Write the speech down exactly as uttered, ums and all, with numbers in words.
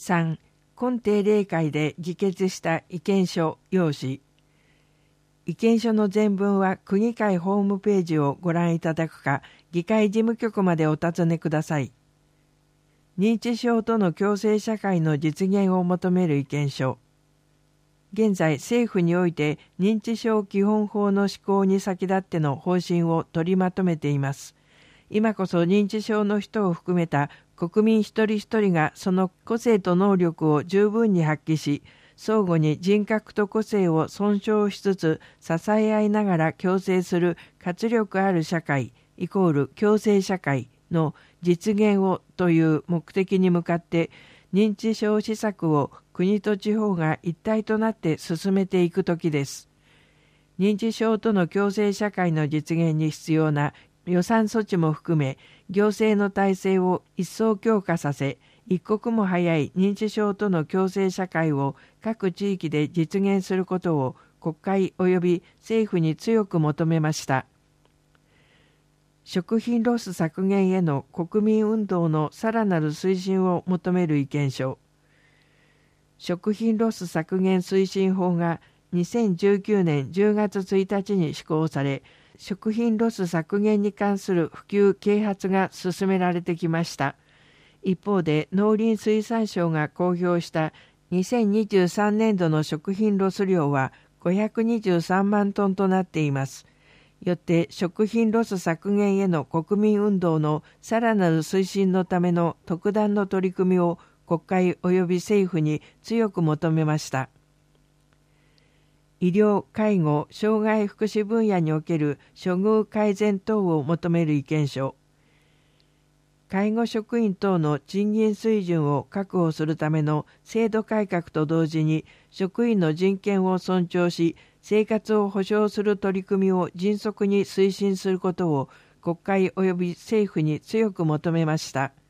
さん、今定例会で議決した意見書要旨。意見書の全文は区議会ホームページをご覧いただくか、議会事務局までお尋ねください。認知症との共生社会の実現を求める意見書。現在、政府において認知症基本法の施行に先立っての方針を取りまとめています。今こそ認知症の人を含めた国民一人一人がその個性と能力を十分に発揮し、相互に人格と個性を尊重しつつ支え合いながら共生する活力ある社会イコール共生社会の実現をという目的に向かって認知症施策を国と地方が一体となって進めていく時です。認知症との共生社会の実現に必要な予算措置も含め行政の体制を一層強化させ、一刻も早い認知症との共生社会を各地域で実現することを国会及び政府に強く求めました。食品ロス削減への国民運動のさらなる推進を求める意見書。食品ロス削減推進法がにせんじゅうきゅうねんじゅうがつついたちに施行され、食品ロス削減に関する普及啓発が進められてきました。一方で農林水産省が公表したにせんにじゅうさんねんどの食品ロス量はごひゃくにじゅうさんまんトンとなっています。よって食品ロス削減への国民運動のさらなる推進のための特段の取り組みを国会及び政府に強く求めました。医療・介護・障害福祉分野における処遇改善等を求める意見書。介護職員等の賃金水準を確保するための制度改革と同時に職員の人権を尊重し生活を保障する取り組みを迅速に推進することを国会及び政府に強く求めました。